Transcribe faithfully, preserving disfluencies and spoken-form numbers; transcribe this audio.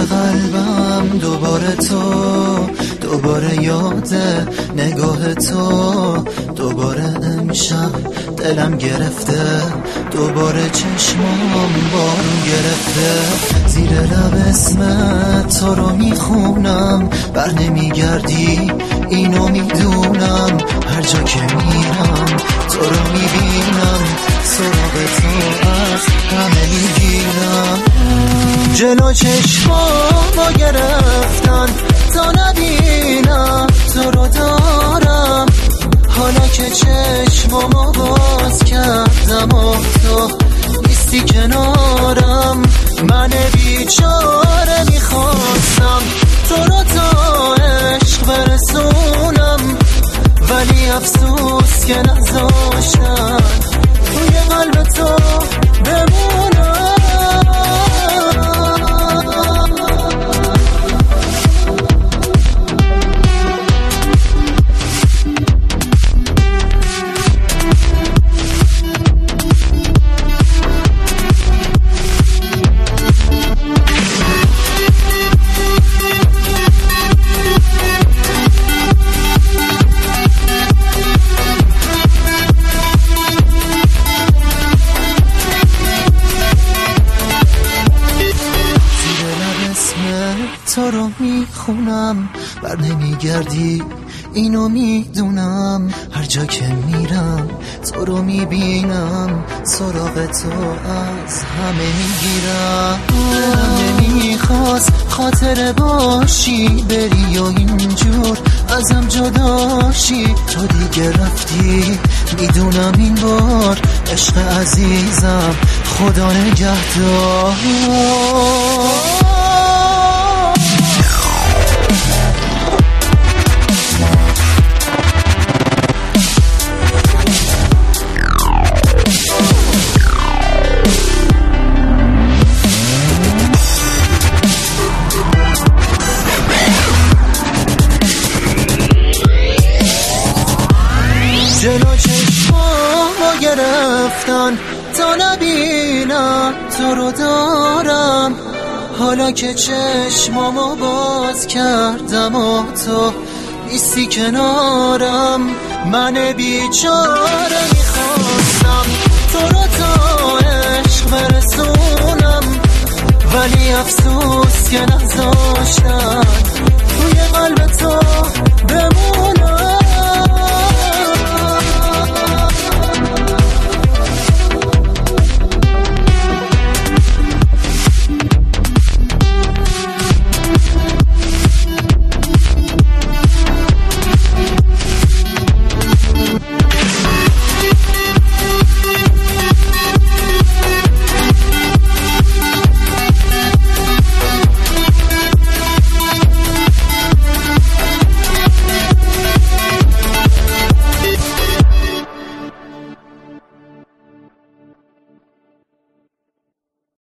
قلبم دوباره تو، دوباره یاد نگاه تو، دوباره امشب دلم گرفته، دوباره چشمام بارون گرفته. زیر لب اسمت تو رو میخونم، بر نمیگردی اینو میدونم. هر جا که میرم تو رو میبینم، سراغ تو از همه میگیرم. جلو چشمامو گرفتن تا نبینم تو رو دارم. حالا که چشمامو باز کردم و تو نیستی کنارم. من بیچاره میخواستم تو رو تا عشق برسونم، ولی افسوس که نذاشتن توی قلب تو بمونم. تو رو میخونم، بر نمیگردی اینو میدونم. هر جا که میرم تو رو میبینم، سراغ تو از همه میگیرم. دلم نمیخواست خاطر باشی بری و اینجور ازم جداشی. تو دیگه رفتی میدونم، این بار عشق عزیزم خدا نگهدار. جلو چشمامو گرفتن تا نبینم تو رو دارم. حالا که چشمامو باز کردم و تو نیستی کنارم. من بیچاره میخواستم تو رو تا عشق برسونم، ولی افسوس که نذاشتم